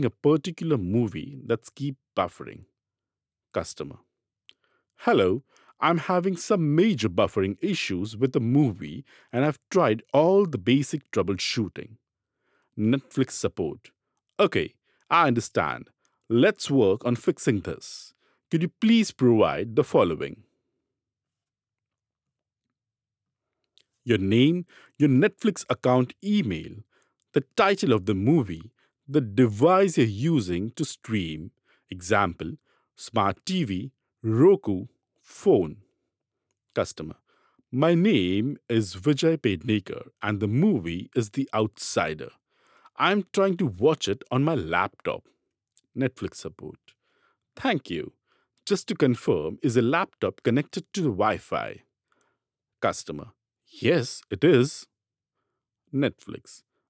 a particular movie that's keep buffering. Customer. Hello, I'm having some major buffering issues with the movie and I've tried all the basic troubleshooting. Netflix support. Okay, I understand. Let's work on fixing this. Could you please provide the following: your name, your Netflix account email, the title of the movie, the device you're using to stream, example, smart TV, Roku, phone. Customer. My name is Vijay Pednekar and the movie is The Outsider. I'm trying to watch it on my laptop. Netflix support. Thank you. Just to confirm, is the laptop connected to the Wi Fi? Customer. Yes, it is. Netflix.